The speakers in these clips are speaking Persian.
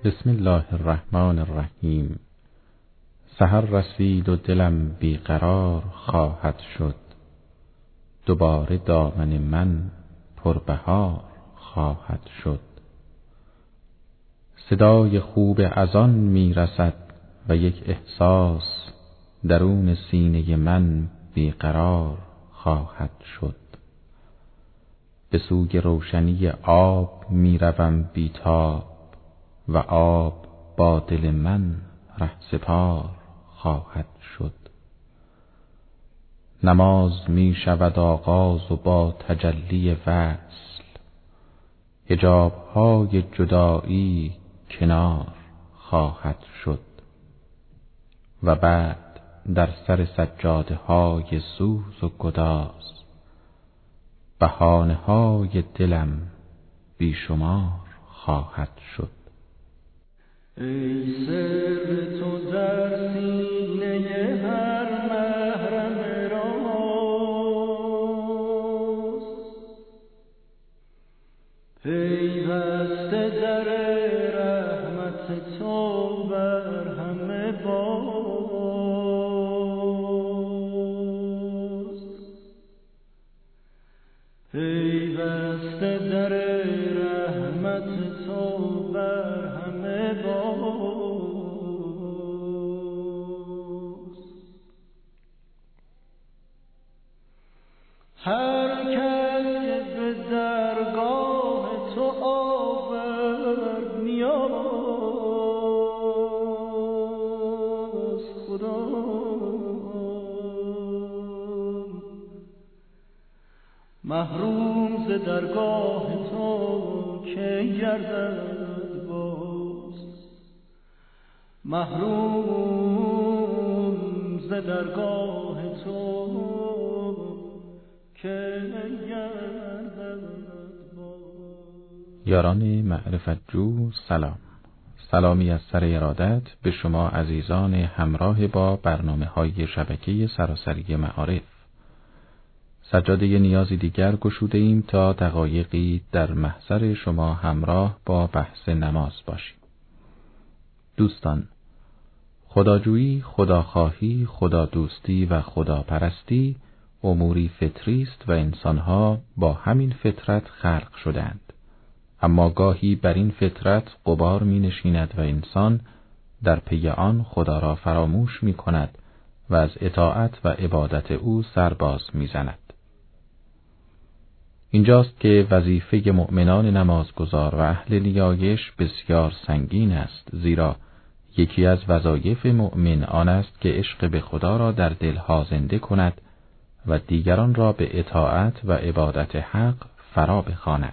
بسم الله الرحمن الرحیم. سحر رسید و دلم بیقرار خواهد شد، دوباره دامن من پربهار خواهد شد. صدای خوب اذان می رسد و یک احساس درون سینه من بیقرار خواهد شد. به سوی روشنی آب می روم بیتاب و آب با دل من رهسپار خواهد شد. نماز می شود آغاز و با تجلی وصل حجاب‌های جدایی کنار خواهد شد و بعد در سر سجاده‌های سوز و گداز بهانه‌های دلم بیشمار خواهد شد. ای سر تو در سینه هر محرم راست، پیوسته در رحمت تو بر همه باز، پیوسته در رحمت تو بر همه باز. هر کس که به درگاه تو آورد نیاز، خدا محروم ز درگاه تو که گردد باز، محروم ز درگاه تو که گردد باز. یاران معرفت جو سلام. سلامی از سر ارادت به شما عزیزان همراه با برنامه‌های شبکه سراسری معارف. سجاده نیازی دیگر گشوده ایم تا دقایقی در محضر شما همراه با بحث نماز باشیم. دوستان، خداجویی، خداخواهی، خدادوستی و خداپرستی اموری فطری است و انسانها با همین فطرت خلق شدند. اما گاهی بر این فطرت غبار می نشیند و انسان در پی آن خدا را فراموش می کند و از اطاعت و عبادت او سرباز می زند. اینجاست که وظیفه مؤمنان نمازگزار و اهل نیایش بسیار سنگین است، زیرا یکی از وظایف مؤمن آن است که عشق به خدا را در دلها زنده کند و دیگران را به اطاعت و عبادت حق فرا بخواند.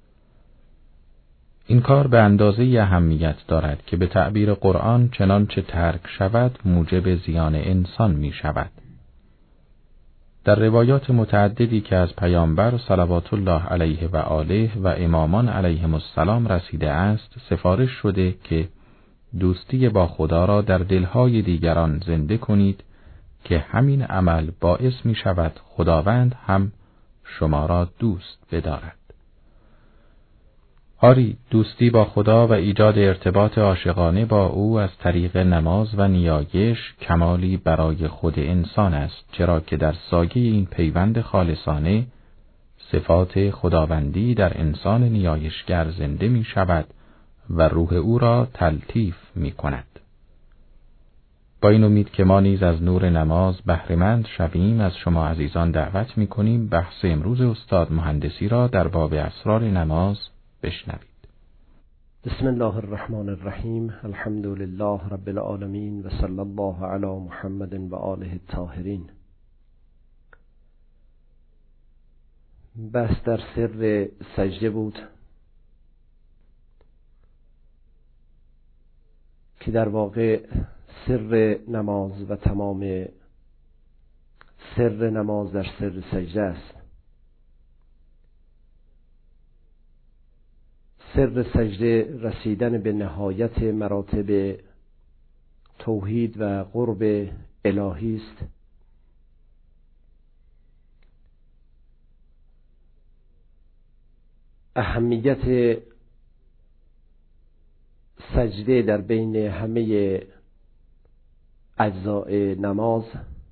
این کار به اندازه اهمیت دارد که به تعبیر قرآن چنانچه ترک شود موجب زیان انسان می شود. در روایات متعددی که از پیامبر صلوات الله علیه و آله و امامان علیهم السلام رسیده است، سفارش شده که دوستی با خدا را در دلهای دیگران زنده کنید که همین عمل باعث می شود خداوند هم شما را دوست بدارد. آری، دوستی با خدا و ایجاد ارتباط عاشقانه با او از طریق نماز و نیایش کمالی برای خود انسان است، چرا که در سایه این پیوند خالصانه صفات خداوندی در انسان نیایشگر زنده می شود و روح او را تلطیف می کند. با این امید که ما نیز از نور نماز بهره‌مند شویم، از شما عزیزان دعوت می کنیم بحث امروز استاد مهندسی را در باب اسرار نماز بشنوید. بسم الله الرحمن الرحیم. الحمد لله رب العالمین و صلی الله علی محمد و آله الطاهرین. بحث در سر سجده بود که در واقع سر نماز و تمام سر نماز در سر سجده است. سر سجده رسیدن به نهایت مراتب توحید و قرب الهی است. اهمیت سجده در بین همه اجزای نماز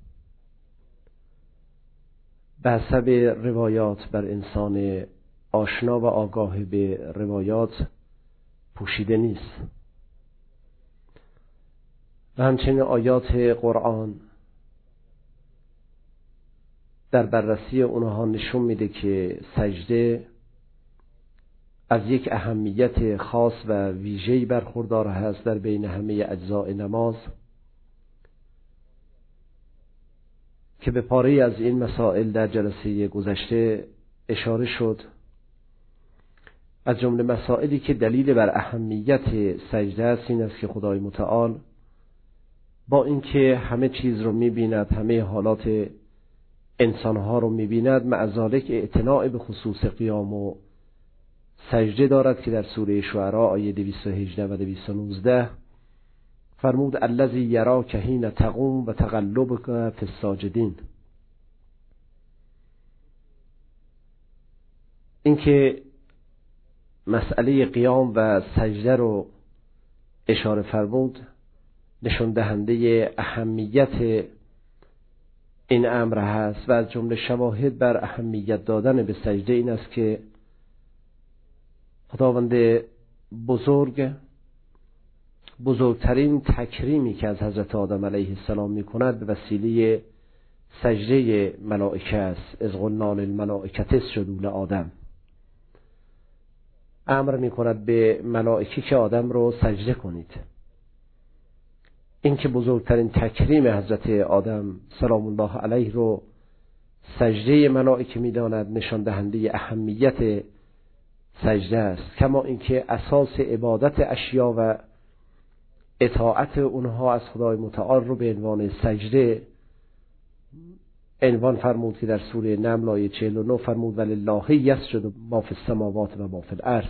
به حسب روایات بر انسان آشنا و آگاه به روایات پوشیده نیست و همچنین آیات قرآن در بررسی اونها نشون میده که سجده از یک اهمیت خاص و ویژه‌ای برخوردار هست در بین همه اجزای نماز که به پاره از این مسائل در جلسه گذشته اشاره شد. از جمله مسائلی که دلیل بر اهمیت سجده است این است که خدای متعال با اینکه همه چیز رو می‌بیند، همه حالات انسانها رو می‌بیند، مع ذالک اعتناء به خصوص قیام و سجده دارد که در سوره شعراء آیه 218 و 219 فرمود الذی یراک حین تقوم و تقلبک فی الساجدین. اینکه مسئله قیام و سجده رو اشاره فرمود نشان دهنده اهمیت این امر هست و از جمله شواهد بر اهمیت دادن به سجده این است که خداوند بزرگترین تکریمی که از حضرت آدم علیه السلام می کند به وسیله سجده ملائکه است. اذ قلنا للملائکة اسجدوا لآدم، امر می کند به ملائکه که آدم رو سجده کنید. این که بزرگترین تکریم حضرت آدم سلام الله علیه رو سجده ملائکه می داند نشان دهنده اهمیت سجده است، کما اینکه اساس عبادت اشیا و اطاعت اونها از خدای متعال رو به عنوان سجده عنوان فرمود که در سوره نمل آیه 49 فرمود ولله یسجد ما فی السماوات و ما فی الارض.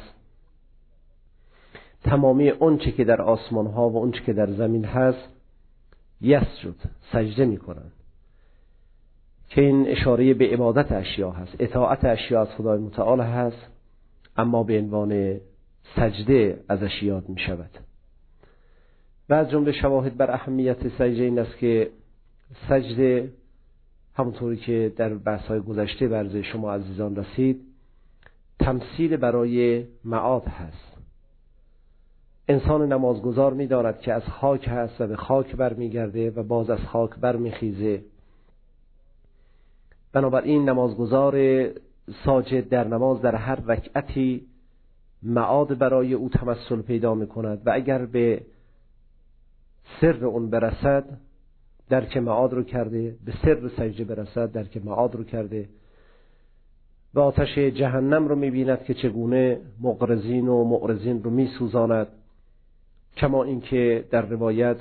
تمامی اونچه که در آسمان ها و اونچه که در زمین هست یسجد سجده می کنند که این اشاره به عبادت اشیا هست. اطاعت اشیا از خدای متعال هست اما به عنوان سجده ازش یاد می شود. و از جمله شواهد بر اهمیت سجده این است که سجده همونطوری که در بحث‌های گذشته بر ذهن شما عزیزان رسید تمثیل برای معاد هست. انسان نمازگزار می داند که از خاک هست و به خاک برمیگرده و باز از خاک برمیخیزه. بنابراین نمازگزار ساجد در نماز در هر رکعتی معاد برای او تمثل پیدا می کند و اگر به سر اون برسد درک معاد رو کرده، به سر سجده برسد درک معاد رو کرده و آتش جهنم رو می بیند که چگونه مقرزین و معرضین رو می سوزاند. کما اینکه در روایت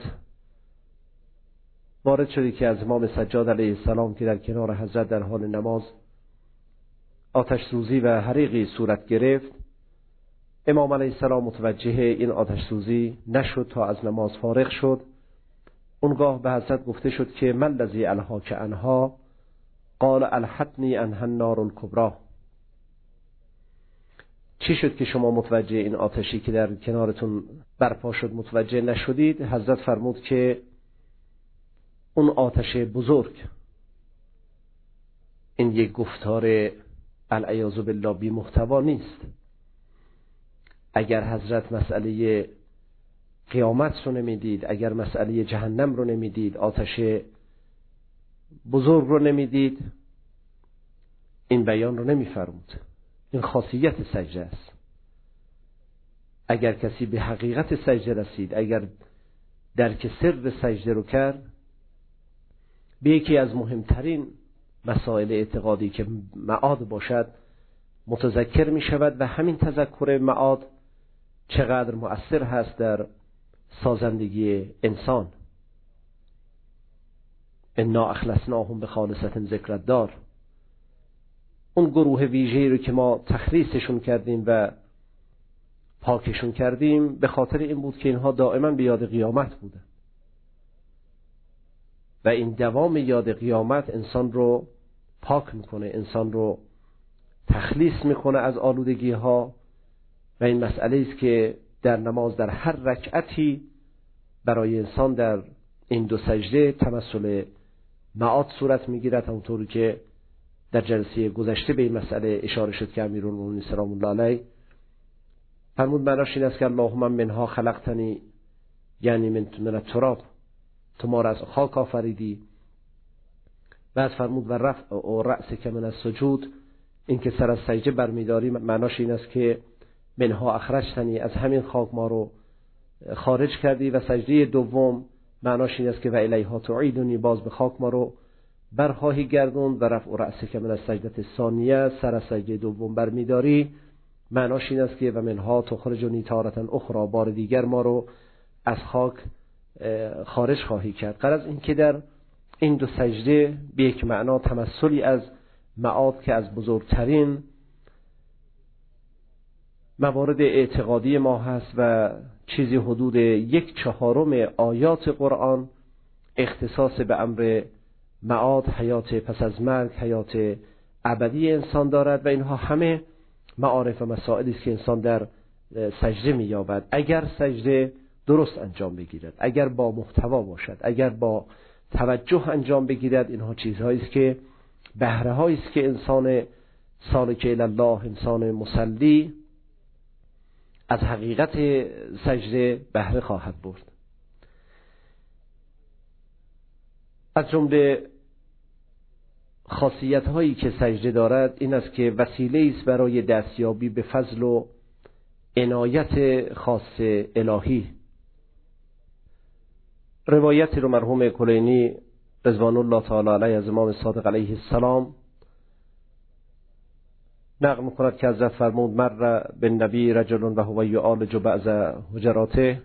وارد شده که از امام سجاد علیه السلام که در کنار حضرت در حال نماز آتش سوزی و حریقی صورت گرفت، امام علیه السلام متوجه این آتش سوزی نشد تا از نماز فارغ شد. اونگاه به حضرت گفته شد که من الذی الهاک عنها؟ قال الحتنی عنها النار الکبری. چی شد که شما متوجه این آتشی که در کنارتون برپا شد متوجه نشدید؟ حضرت فرمود که اون آتش بزرگ. این یک گفتار العیاذ بالله بی محتوا نیست. اگر حضرت مسئله قیامت رو نمیدید، اگر مسئله جهنم رو نمیدید، آتش بزرگ رو نمیدید، این بیان رو نمیفرمود. این خاصیت سجده است. اگر کسی به حقیقت سجده رسید، اگر درک سر سجده رو کرد، به یکی از مهمترین مسائل اعتقادی که معاد باشد متذکر می شود و همین تذکر معاد چقدر مؤثر هست در سازندگی انسان. انا اخلصناهم بخالصة ذکر الدار. اون گروه ویژه‌ای رو که ما تخلیصشون کردیم و پاکشون کردیم به خاطر این بود که اینها دائما به یاد قیامت بودن و این دوام یاد قیامت انسان رو پاک میکنه، انسان رو تخلیص میکنه از آلودگی ها و این مسئله است که در نماز در هر رکعتی برای انسان در این دو سجده تمثل معاد صورت میگیرد، همونطوری که در جلسه گذشته به این مسئله اشاره شد که امیرالمومنین سلام الله علیه فرمود معناش این است که اللهم منها خلقتنی، یعنی من التراب، تو ما را از خاک آفریدی. بعد فرمود و رفع و رأسک من السجود، این که سر از سجده برمیداری معناش این است که منها اخرجتنی، از همین خاک ما رو خارج کردی. و سجده دوم معناش این است که و الیها تعیدنی، باز به خاک ما رو برخواهی گردون. و رفع و رأسک من السجده الثانیه، سر از سجده دوم برمیداری معناش این است که و منها تخرجنی تارة اخرى، بار دیگر ما رو از خاک خارج خواهی کرد. غرض این که در این دو سجده به یک معنا تمثلی از معاد که از بزرگترین موارد اعتقادی ما هست و چیزی حدود 1/4 آیات قرآن اختصاص به امر معاد، حیات پس از مرگ، حیات ابدی انسان دارد و اینها همه معارف و مسائلی است که انسان در سجده می‌یابد. اگر سجده درست انجام بگیرد، اگر با محتوا باشد، اگر با توجه انجام بگیرد، اینها چیزهایی است که بهره‌هایی است که انسان سالک الی الله، انسان مصلی از حقیقت سجده بهره خواهد برد. از جمله خاصیت هایی که سجده دارد این است که وسیله است برای دستیابی به فضل و عنایت خاص الهی. روایتی رو مرحوم کلینی رضوان الله تعالی علیه از امام صادق علیه السلام نقل می‌کند که حضرت فرمود مر بالنبی رجل و هو یعالج بعض حجراته،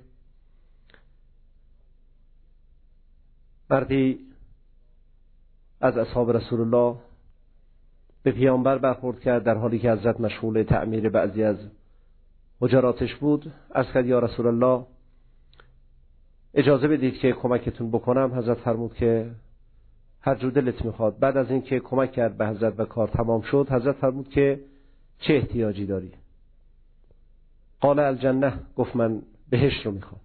مردی از اصحاب رسول الله به پیامبر برخورد کرد در حالی که حضرت مشغول تعمیر بعضی از حجراتش بود. عرض کرد یا رسول الله اجازه بدید که کمکتون بکنم. حضرت فرمود که هر جو دلت میخواد. بعد از اینکه کمک کرد به حضرت و کار تمام شد، حضرت فرمود که چه احتیاجی داری؟ قال الجنه، گفت من بهشت رو میخوام.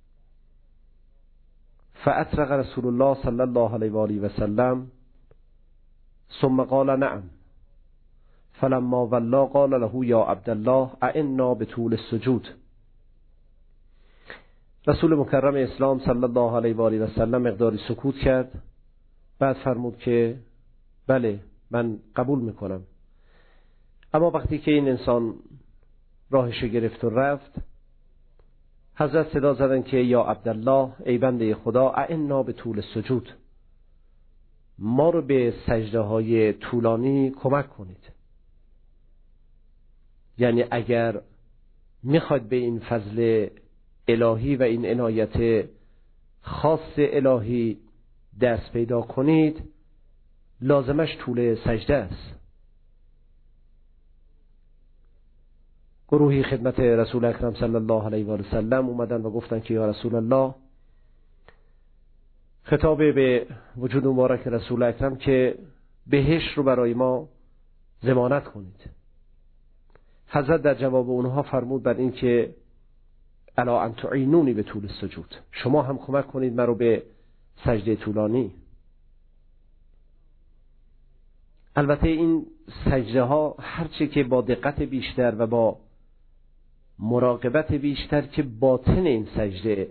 فاطرق رسول الله صلی الله علیه و آله و سلم ثم قال نعم، فلما ولا قال له یا عبدالله اعنا بطول السجود. رسول مکرم اسلام صلی الله علیه و آله و سلم مقداری سکوت کرد، بعد فرمود که بله من قبول میکنم. اما وقتی که این انسان راهش گرفت و رفت، حضرت صدا زدن که یا عبدالله، ای بنده خدا، اعنا بطول السجود، ما رو به سجده های طولانی کمک کنید. یعنی اگر میخواید به این فضل الهی و این عنایت خاص الهی دست پیدا کنید، لازمش طول سجده است. گروهی خدمت رسول اکرم صلی الله علیه و آله سلم اومدن و گفتن که یا رسول الله، خطاب به وجود مبارک رسول اکرم که بهشت رو برای ما ضمانت کنید. حضرت در جواب اونها فرمود بر این که الا ان تعینونی به طول السجود، شما هم کمک کنید مرا به سجده طولانی. البته این سجده ها هرچه که با دقت بیشتر و با مراقبت بیشتر که باطن این سجده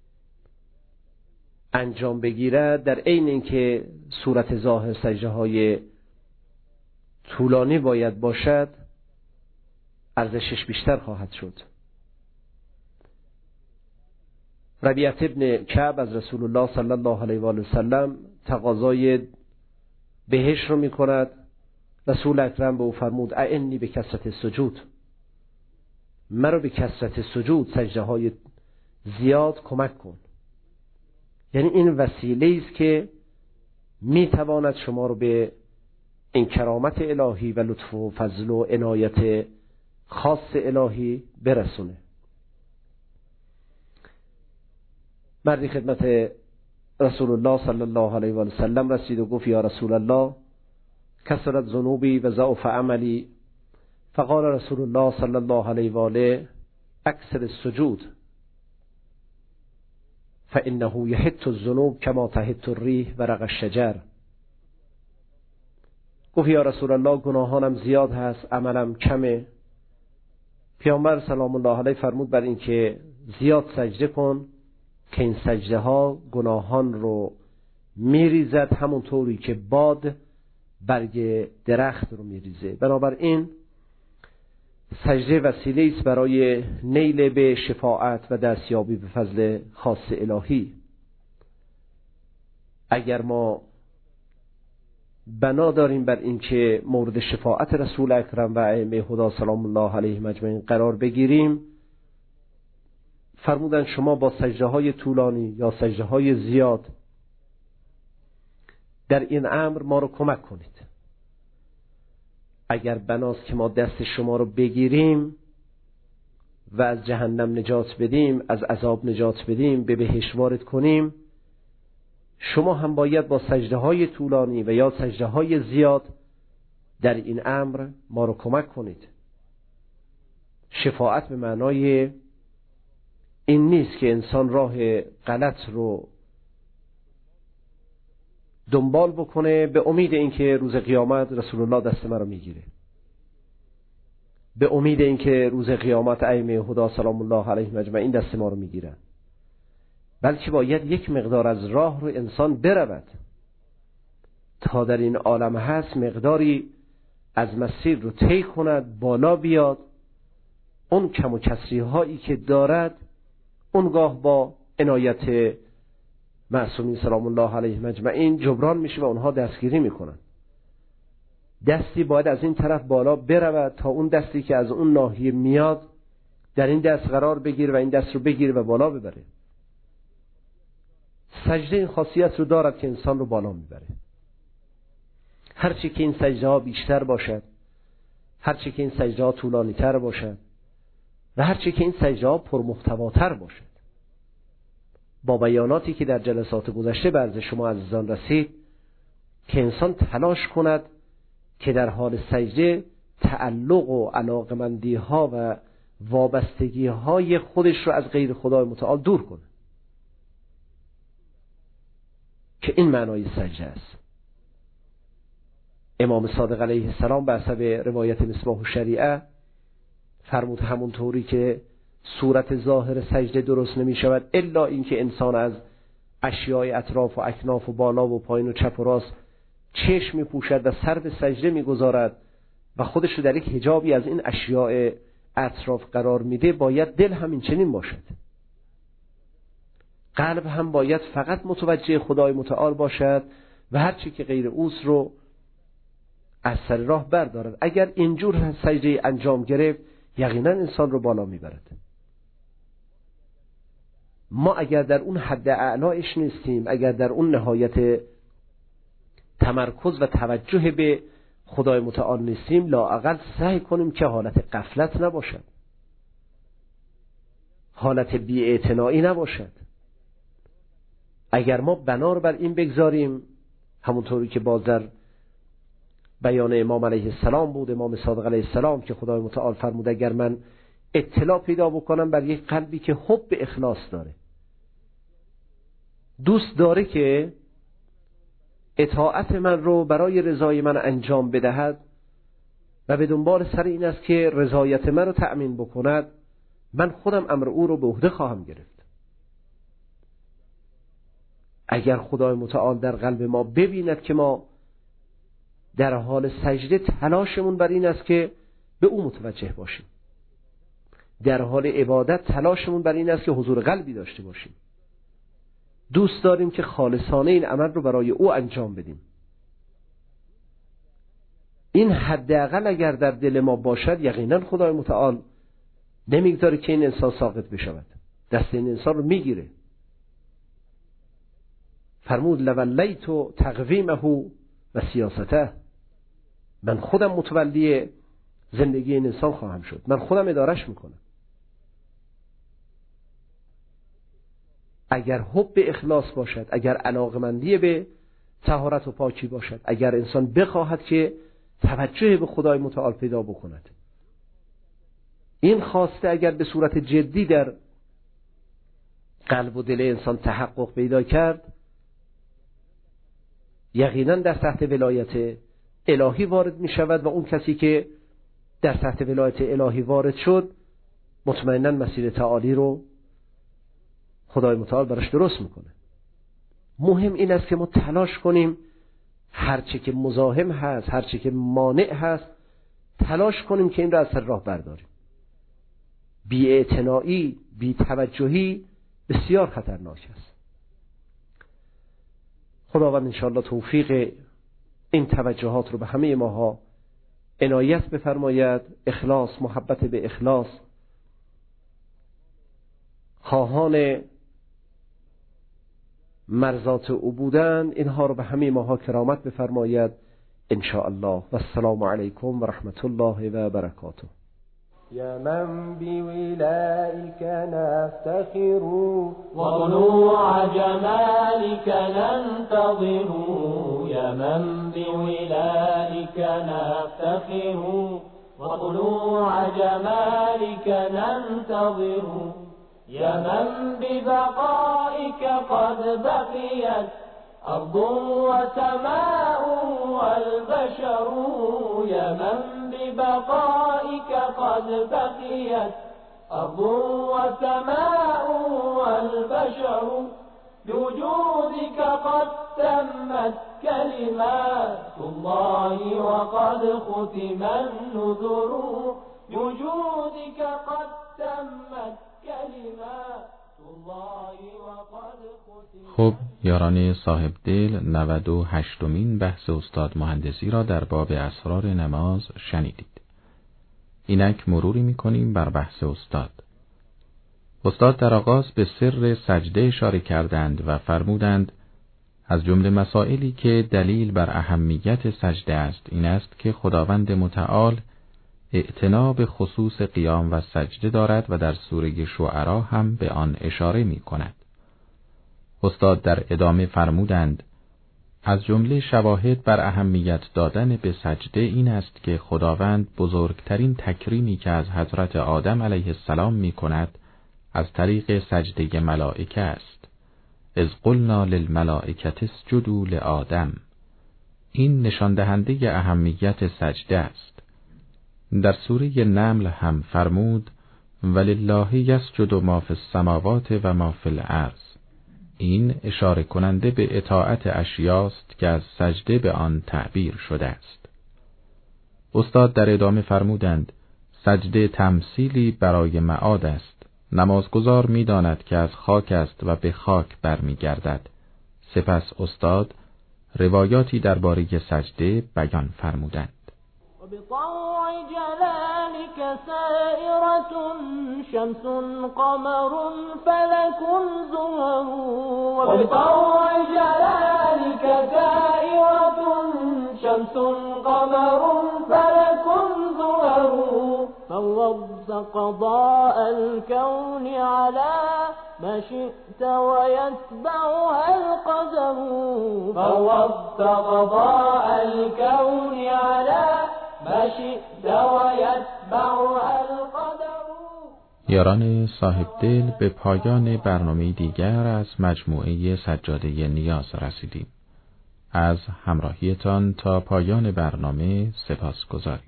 انجام بگیرد، در عین اینکه صورت ظاهر سجده های طولانی باید باشد، ارزشش بیشتر خواهد شد. ربیعه ابن کعب از رسول الله صلی الله علیه و آله وسلم تقاضای بهشت رو میکند. رسول اکرم به او فرمود اعنی به کثرت سجود، مرا به کثرت سجود، سجده های زیاد کمک کن. یعنی این وسیله است که میتواند شما رو به این کرامت الهی و لطف و فضل و عنایت خاص الهی برسونه. مردی خدمت رسول الله صلی الله علیه و آله وسلم رسید و گفت یا رسول الله کثرت ذنوبی و ضعف عملی. فقال رسول الله صلی الله علیه و آله اکثر السجود فانه یحط الذنوب کما تحط الریح ورق الشجر. گفت یا رسول الله گناهانم زیاد هست، عملم کمه. پیامبر سلام الله علیه فرمود بر این که زیاد سجده کن که این سجده ها گناهان رو میریزد همونطوری که باد برگ درخت رو میریزه. بنابراین سجده وسیله است برای نیل به شفاعت و دستیابی به فضل خاص الهی. اگر ما بنا داریم بر این که مورد شفاعت رسول اکرم و ائمه هدی سلام الله علیهم اجمعین قرار بگیریم، فرمودن شما با سجده های طولانی یا سجده های زیاد در این امر ما رو کمک کنید. اگر بناست که ما دست شما رو بگیریم و از جهنم نجات بدیم، از عذاب نجات بدیم، به بهشت وارد کنیم، شما هم باید با سجده های طولانی و یا سجده های زیاد در این امر ما رو کمک کنید. شفاعت به معنای این نیست که انسان راه غلط رو دنبال بکنه به امید اینکه روز قیامت رسول الله دست من رو میگیره، به امید اینکه روز قیامت ائمه هدی سلام الله علیهم اجمعین دست ما رو میگیرن، بلکه باید یک مقدار از راه رو انسان برود تا در این عالم هست مقداری از مسیر رو طی کند، بالا بیاد، اون کم و کسری هایی که دارد اونگاه با عنایت معصومین سلام الله علیهم اجمعین جبران میشه و اونها دستگیری میکنن. دستی باید از این طرف بالا برود تا اون دستی که از اون ناحیه میاد در این دست قرار بگیره و این دست رو بگیره و بالا ببره. سجده این خاصیت رو دارد که انسان رو بالا میبره. هرچی که این سجده ها بیشتر باشد، هرچی که این سجده ها طولانی تر باشد و هرچی که این سجده ها پرمحتواتر باشد. با بیاناتی که در جلسات گذشته به عرض شما عزیزان رسید که انسان تلاش کند که در حال سجده تعلق و علاقمندی ها و وابستگی های خودش رو از غیر خدای متعال دور کنه، که این معنای سجده است. امام صادق علیه السلام به حسب روایت مصباح الشریعه فرمود همونطوری که صورت ظاهر سجده درست نمی شود الا اینکه انسان از اشیاء اطراف و اکناف و بالا و پایین و چپ و راست چشم می پوشد و سر به سجده می گذارد و خودش رو در یک حجابی از این اشیاء اطراف قرار میده، باید دل همین چنین باشد. قلب هم باید فقط متوجه خدای متعال باشد و هرچی که غیر اوست رو از سر راه بردارد. اگر اینجور سجده انجام گرفت یقینا انسان رو بالا میبرد. ما اگر در اون حد اعلایش نیستیم، اگر در اون نهایت تمرکز و توجه به خدای متعال نیستیم، لااقل سعی کنیم که حالت غفلت نباشد، حالت بی‌اعتنایی نباشد. اگر ما بنا رو بر این بگذاریم، همونطوری که باز در بیان امام علیه السلام بود، امام صادق علیه السلام، که خدای متعال فرمود اگر من اطلاع پیدا بکنم بر یک قلبی که حب اخلاص داره، دوست داره که اطاعت من رو برای رضای من انجام بدهد و به دنبال سر این است که رضایت من رو تأمین بکند، من خودم امر او رو به عهده خواهم گرفت. اگر خدای متعال در قلب ما ببیند که ما در حال سجده تلاشمون بر این است که به او متوجه باشیم، در حال عبادت تلاشمون بر این است که حضور قلبی داشته باشیم، دوست داریم که خالصانه این عمل رو برای او انجام بدیم، این حداقل اگر در دل ما باشد یقینا خدای متعال نمیگذاره که این انسان ساقط بشود، دست این انسان رو میگیره. فرمود لولیت تقویمه و سیاسته، من خودم متولی زندگی این انسان خواهم شد، من خودم ادارش میکنم. اگر حب اخلاص باشد، اگر علاقمندی به طهارت و پاکی باشد، اگر انسان بخواهد که توجه به خدای متعال پیدا بکند، این خواسته اگر به صورت جدی در قلب و دل انسان تحقق پیدا کرد، یقینا در تحت ولایت الهی وارد می شود و اون کسی که در تحت ولایت الهی وارد شد مطمئنا مسیر تعالی رو خدای متعال براش درست میکنه. مهم این است که ما تلاش کنیم هرچه که مزاحم هست، هرچه که مانع هست، تلاش کنیم که این را از سر راه برداریم. بی‌اعتنایی، بی‌توجهی بسیار خطرناک است. خداوند انشاءالله توفیق این توجهات رو به همه ماها عنایت بفرماید. اخلاص، محبت به اخلاص، خواهان مرضات او بودند، اینها رو به همه ماها کرامت بفرماید انشاءالله. و السلام علیکم و رحمت الله و برکاته. يا من بولائك نفتخر وطلوع جمالك ننتظر يا من بولائك نفتخر وطلوع جمالك ننتظر يا من ببقائك قد بقيت أرض وسماء والبشر يا من ببقائك قد بقيت أرض وسماء والبشر بوجودك قد تمت كلمات الله وقد ختم النذر بوجودك قد تمت كلمات الله وقد ختم. خب یاران صاحب دل، 98مین بحث استاد مهندسی را در باب اسرار نماز شنیدید. اینک مروری می‌کنیم بر بحث استاد. استاد در آغاز به سر سجده اشاره کردند و فرمودند از جمله مسائلی که دلیل بر اهمیت سجده است این است که خداوند متعال اعتنا به خصوص قیام و سجده دارد و در سوره شعرا هم به آن اشاره می‌کند. استاد در ادامه فرمودند از جمله شواهد بر اهمیت دادن به سجده این است که خداوند بزرگترین تکریمی که از حضرت آدم علیه السلام می کند از طریق سجده ملائکه است. اذ قلنا للملائکة اسجدوا لآدم. این نشان دهنده اهمیت سجده است. در سوره نمل هم فرمود ولله یسجد ما فی السماوات و ما فی الارض. این اشاره کننده به اطاعت اشیاست که از سجده به آن تعبیر شده است. استاد در ادامه فرمودند سجده تمثیلی برای معاد است. نمازگزار می داند که از خاک است و به خاک برمیگردد. سپس استاد روایاتی درباره سجده بیان فرمودند. وبطوع جلالك سائرة شمس قمر فلك زهر وبطوع جلالك سائرة شمس قمر فلك زهر فوضت قضاء الكون على ما شئت ويتبعها القدر فوضت قضاء الكون على ما شئت ويتبعها القدر. یاران صاحب دل، به پایان برنامه دیگر از مجموعه سجاده نیاز رسیدیم. از همراهیتان تا پایان برنامه سپاسگزاریم.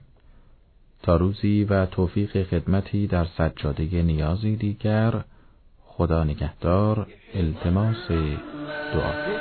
تا روزی و توفیق خدمتی در سجاده نیازی دیگر، خدا نگهدار. التماس دعا.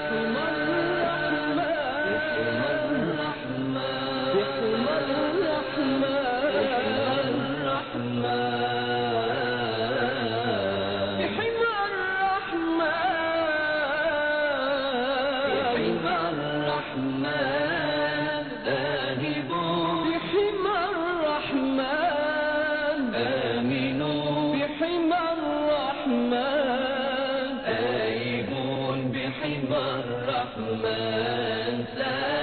الرحمن